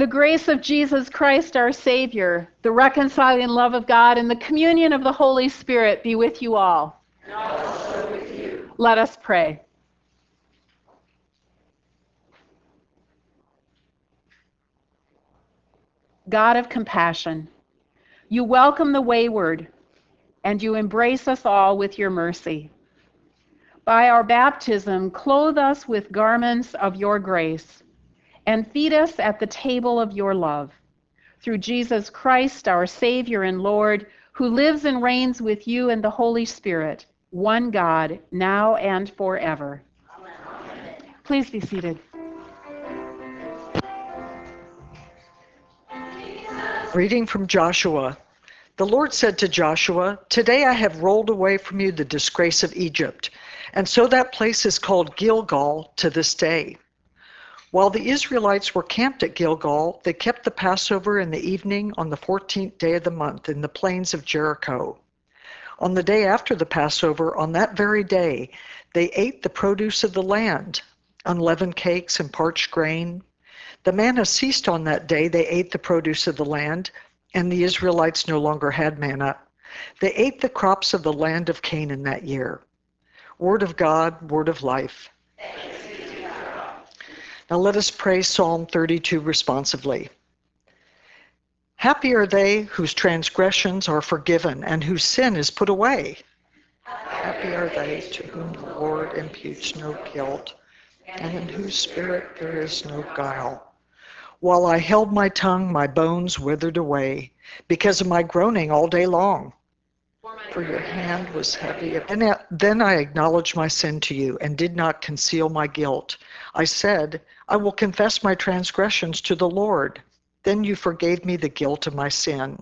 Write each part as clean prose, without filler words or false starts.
The grace of Jesus Christ, our Savior, the reconciling love of God, and the communion of the Holy Spirit be with you all. And also with you. Let us pray. God of compassion, you welcome the wayward, and you embrace us all with your mercy. By our baptism, clothe us with garments of your grace, and feed us at the table of your love. Through Jesus Christ, our Savior and Lord, who lives and reigns with you and the Holy Spirit, one God, now and forever. Amen. Please be seated. Reading from Joshua. The Lord said to Joshua, "Today I have rolled away from you the disgrace of Egypt." And so that place is called Gilgal to this day. While the Israelites were camped at Gilgal, they kept the Passover in the evening on the 14th day of the month in the plains of Jericho. On the day after the Passover, on that very day, they ate the produce of the land, unleavened cakes and parched grain. The manna ceased on that day. They ate the produce of the land, and the Israelites no longer had manna. They ate the crops of the land of Canaan that year. Word of God, word of life. Now let us pray Psalm 32 responsively. Happy are they whose transgressions are forgiven and whose sin is put away. Happy are they to whom the Lord imputes no guilt, and in whose spirit there is no guile. While I held my tongue, my bones withered away, because of my groaning all day long. For your hand was heavy. Then I acknowledged my sin to you and did not conceal my guilt. I said, I will confess my transgressions to the Lord. Then you forgave me the guilt of my sin.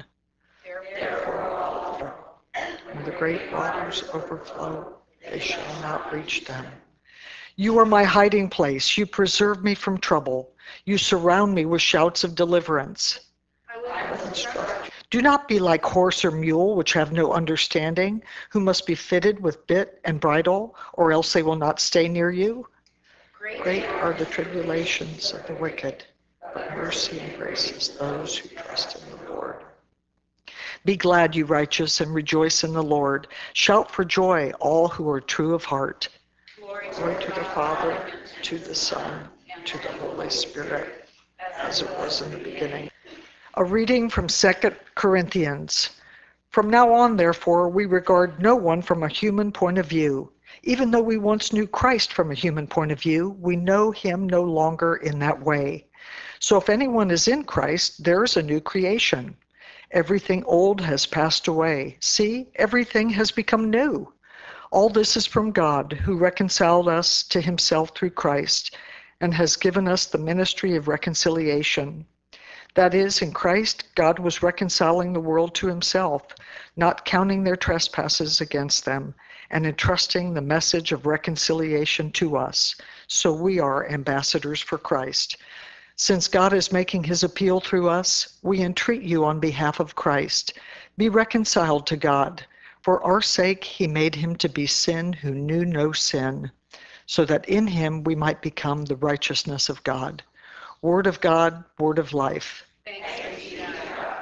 Therefore, when the great waters overflow, they shall not reach them. You are my hiding place. You preserve me from trouble. You surround me with shouts of deliverance. I will instruct you. Do not be like horse or mule, which have no understanding, who must be fitted with bit and bridle, or else they will not stay near you. Great are the tribulations of the wicked, but mercy embraces those who trust in the Lord. Be glad, you righteous, and rejoice in the Lord. Shout for joy, all who are true of heart. Glory to the Father, to the Son, to the Holy Spirit, as it was in the beginning. A reading from 2 Corinthians. From now on, therefore, we regard no one from a human point of view. Even though we once knew Christ from a human point of view, we know him no longer in that way. So if anyone is in Christ, there is a new creation. Everything old has passed away. See, everything has become new. All this is from God, who reconciled us to himself through Christ, and has given us the ministry of reconciliation. That is, in Christ, God was reconciling the world to himself, not counting their trespasses against them, and entrusting the message of reconciliation to us. So we are ambassadors for Christ. Since God is making his appeal through us, we entreat you on behalf of Christ. Be reconciled to God. For our sake, he made him to be sin who knew no sin, so that in him we might become the righteousness of God. Word of God, word of life. Thanks be to God.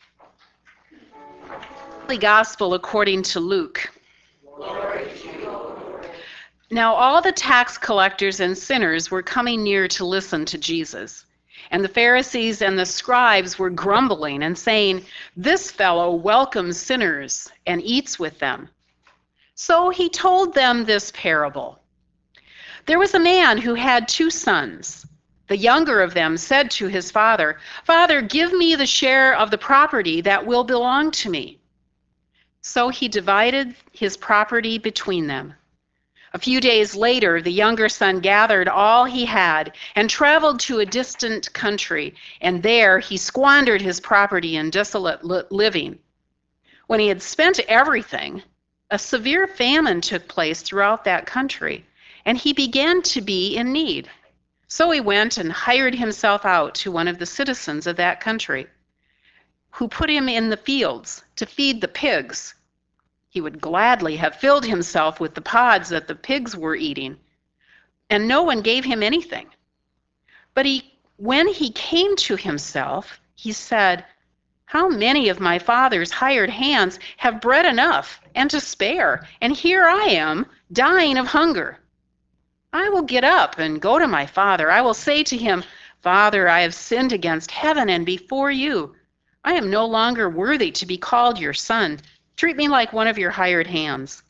Holy Gospel according to Luke. Glory to you, Lord. Now all the tax collectors and sinners were coming near to listen to Jesus. And the Pharisees and the scribes were grumbling and saying, "This fellow welcomes sinners and eats with them." So he told them this parable. There was a man who had 2 sons. The younger of them said to his father, "Father, give me the share of the property that will belong to me." So he divided his property between them. A few days later, the younger son gathered all he had and traveled to a distant country, and there he squandered his property in desolate living. When he had spent everything, a severe famine took place throughout that country, and he began to be in need. So he went and hired himself out to one of the citizens of that country, who put him in the fields to feed the pigs. He would gladly have filled himself with the pods that the pigs were eating, and no one gave him anything. But he When he came to himself, he said, "How many of my father's hired hands have bread enough and to spare, and here I am, dying of hunger? I will get up and go to my father. I will say to him, 'Father, I have sinned against heaven and before you. I am no longer worthy to be called your son. Treat me like one of your hired hands.'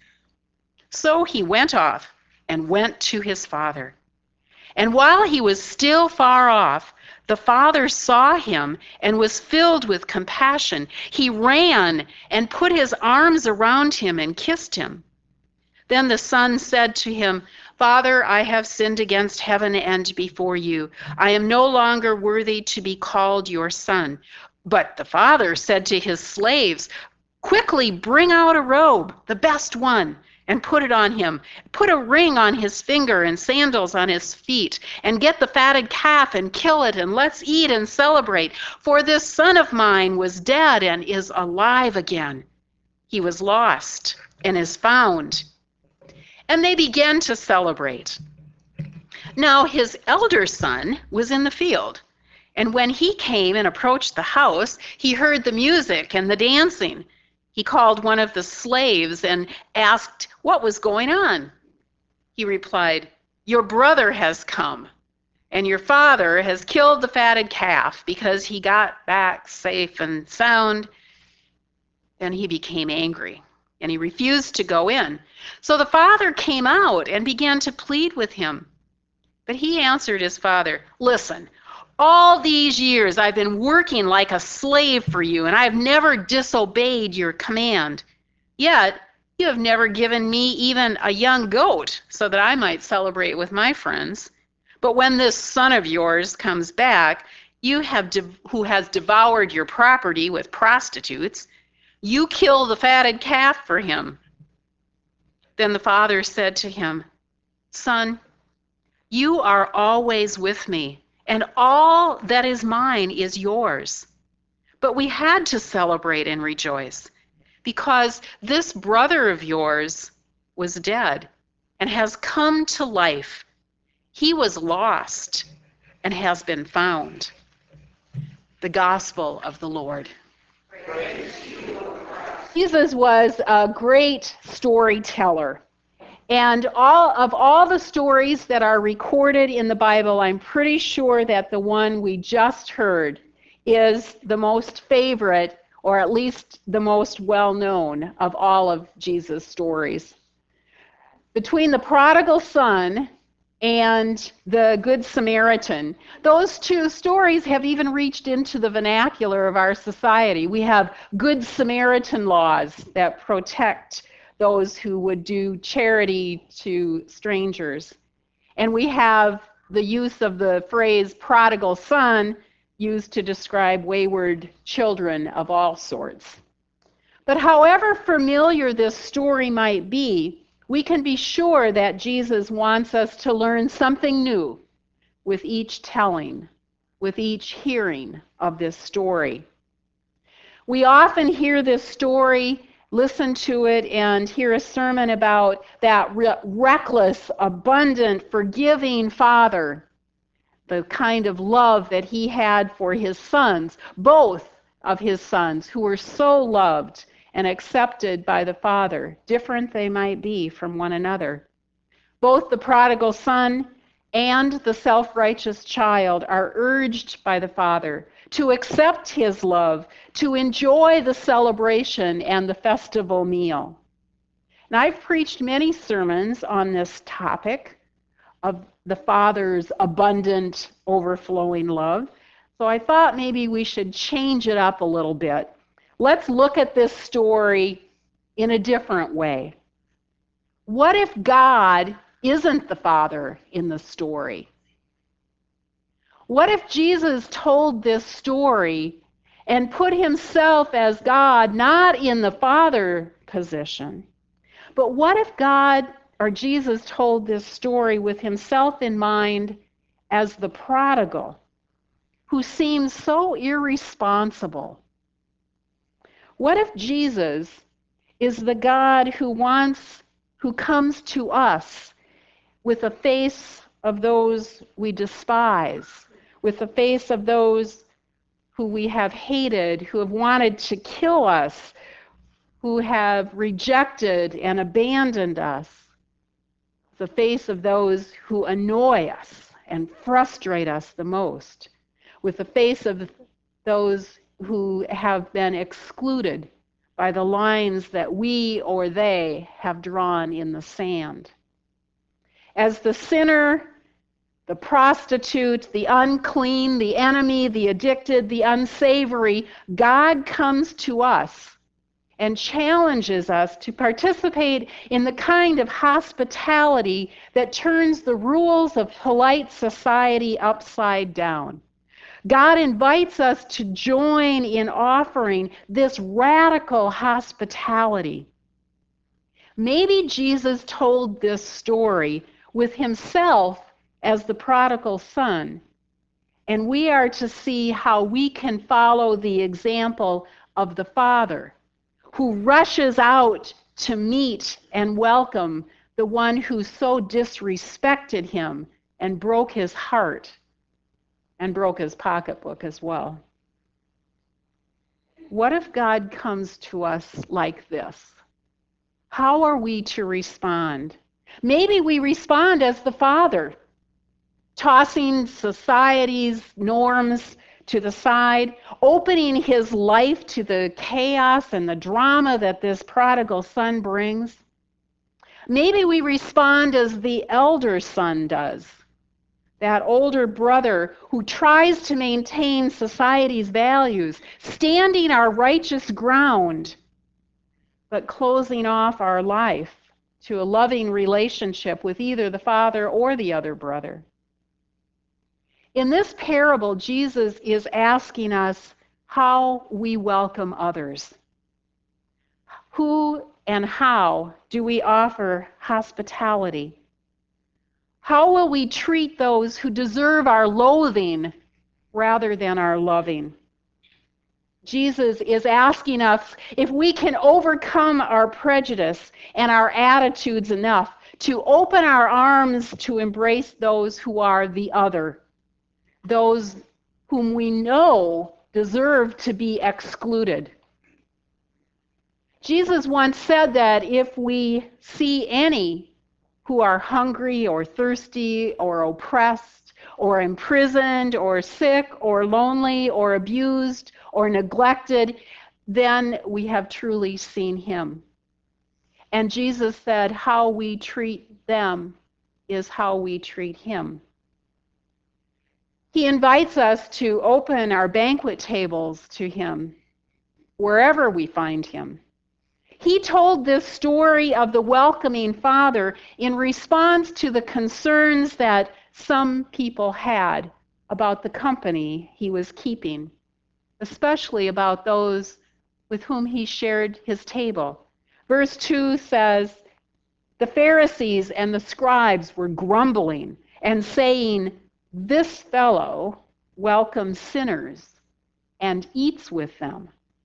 So he went off and went to his father. And while he was still far off, the father saw him and was filled with compassion. He ran and put his arms around him and kissed him. Then the son said to him, 'Father, I have sinned against heaven and before you. I am no longer worthy to be called your son.' But the father said to his slaves, 'Quickly bring out a robe, the best one, and put it on him. Put a ring on his finger and sandals on his feet, and get the fatted calf and kill it, and let's eat and celebrate. For this son of mine was dead and is alive again. He was lost and is found.' And they began to celebrate. Now his elder son was in the field, and when he came and approached the house, he heard the music and the dancing. He called one of the slaves and asked what was going on. He replied, 'Your brother has come, and your father has killed the fatted calf because he got back safe and sound.' Then he became angry, and he refused to go in. So the father came out and began to plead with him. But he answered his father, 'Listen, all these years I've been working like a slave for you, and I've never disobeyed your command. Yet you have never given me even a young goat so that I might celebrate with my friends. But when this son of yours comes back, who has devoured your property with prostitutes, you kill the fatted calf for him.' Then the father said to him, 'Son, you are always with me, and all that is mine is yours. But we had to celebrate and rejoice, because this brother of yours was dead and has come to life. He was lost and has been found.'" The Gospel of the Lord. Jesus was a great storyteller. And all the stories that are recorded in the Bible, I'm pretty sure that the one we just heard is the most favorite, or at least the most well-known of all of Jesus' stories. Between the prodigal son and the Good Samaritan, those two stories have even reached into the vernacular of our society. We have Good Samaritan laws that protect those who would do charity to strangers. And we have the use of the phrase prodigal son used to describe wayward children of all sorts. But however familiar this story might be, we can be sure that Jesus wants us to learn something new with each telling, with each hearing of this story. We often hear this story, listen to it, and hear a sermon about that reckless, abundant, forgiving Father, the kind of love that he had for his sons, both of his sons, who were so loved and accepted by the Father, different they might be from one another. Both the prodigal son and the self-righteous child are urged by the Father to accept his love, to enjoy the celebration and the festival meal. And I've preached many sermons on this topic of the Father's abundant, overflowing love. So I thought maybe we should change it up a little bit. Let's look at this story in a different way. What if God isn't the Father in the story? What if Jesus told this story and put himself as God not in the Father position? But what if God or Jesus told this story with himself in mind as the prodigal, who seems so irresponsible? What if Jesus is the God who comes to us with a face of those we despise, with the face of those who we have hated, who have wanted to kill us, who have rejected and abandoned us, the face of those who annoy us and frustrate us the most, with the face of those who have been excluded by the lines that we or they have drawn in the sand. As the sinner, the prostitute, the unclean, the enemy, the addicted, the unsavory, God comes to us and challenges us to participate in the kind of hospitality that turns the rules of polite society upside down. God invites us to join in offering this radical hospitality. Maybe Jesus told this story with himself as the prodigal son, and we are to see how we can follow the example of the Father, who rushes out to meet and welcome the one who so disrespected him and broke his heart and broke his pocketbook as well. What if God comes to us like this? How are we to respond? Maybe we respond as the Father, tossing society's norms to the side, opening his life to the chaos and the drama that this prodigal son brings. Maybe we respond as the elder son does, that older brother who tries to maintain society's values, standing our righteous ground, but closing off our life to a loving relationship with either the father or the other brother. In this parable, Jesus is asking us how we welcome others. Who and how do we offer hospitality? How will we treat those who deserve our loathing rather than our loving? Jesus is asking us if we can overcome our prejudice and our attitudes enough to open our arms to embrace those who are the other, those whom we know deserve to be excluded. Jesus once said that if we see any who are hungry or thirsty or oppressed or imprisoned or sick or lonely or abused or neglected, then we have truly seen him. And Jesus said, how we treat them is how we treat him. He invites us to open our banquet tables to him, wherever we find him. He told this story of the welcoming Father in response to the concerns that some people had about the company he was keeping, especially about those with whom he shared his table. Verse 2 says, the Pharisees and the scribes were grumbling and saying, this fellow welcomes sinners and eats with them.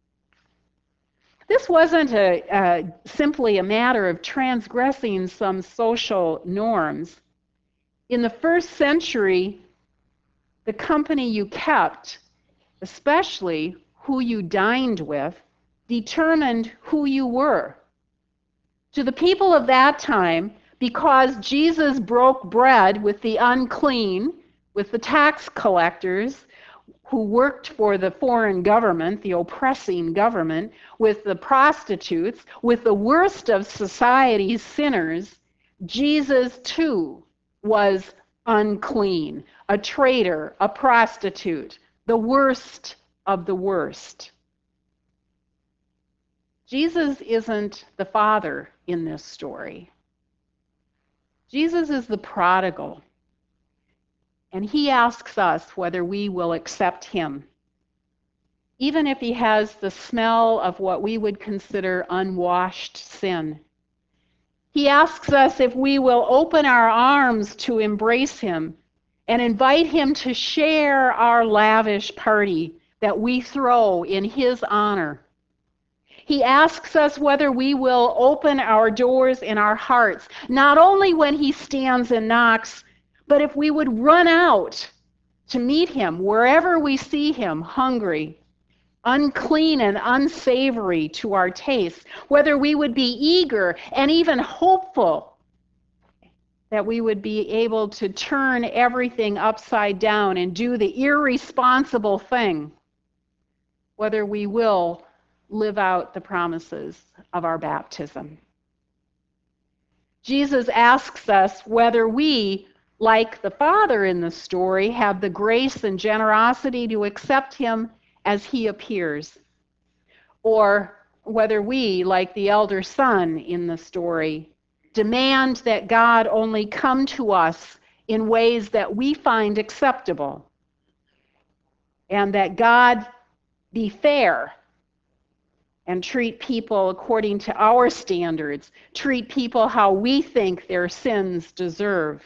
This wasn't simply a matter of transgressing some social norms. In the first century, the company you kept, especially who you dined with, determined who you were. To the people of that time, because Jesus broke bread with the unclean, with the tax collectors who worked for the foreign government, the oppressing government, with the prostitutes, with the worst of society's sinners, Jesus too was unclean, a traitor, a prostitute, the worst of the worst. Jesus isn't the father in this story. Jesus is the prodigal. And he asks us whether we will accept him, even if he has the smell of what we would consider unwashed sin. He asks us if we will open our arms to embrace him and invite him to share our lavish party that we throw in his honor. He asks us whether we will open our doors in our hearts, not only when he stands and knocks, but if we would run out to meet him wherever we see him, hungry, unclean and unsavory to our taste, whether we would be eager and even hopeful that we would be able to turn everything upside down and do the irresponsible thing, whether we will live out the promises of our baptism. Jesus asks us whether we, like the Father in the story, have the grace and generosity to accept him as he appears, or whether we, like the elder son in the story, demand that God only come to us in ways that we find acceptable, and that God be fair and treat people according to our standards, treat people how we think their sins deserve.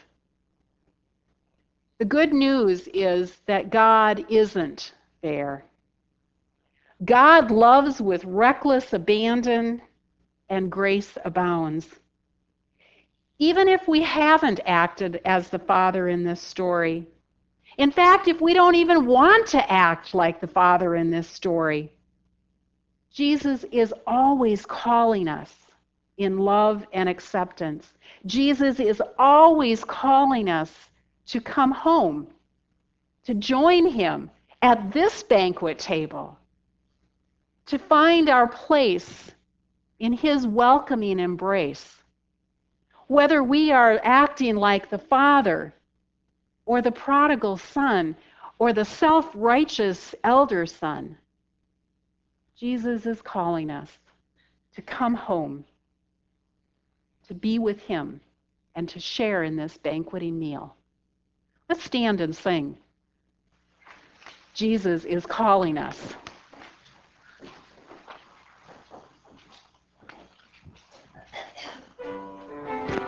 The good news is that God isn't fair. God loves with reckless abandon, and grace abounds. Even if we haven't acted as the Father in this story, in fact, if we don't even want to act like the Father in this story, Jesus is always calling us in love and acceptance. Jesus is always calling us to come home, to join him at this banquet table, to find our place in his welcoming embrace. Whether we are acting like the Father or the prodigal son or the self-righteous elder son, Jesus is calling us to come home, to be with him, and to share in this banqueting meal. Let's stand and sing. Jesus is calling us.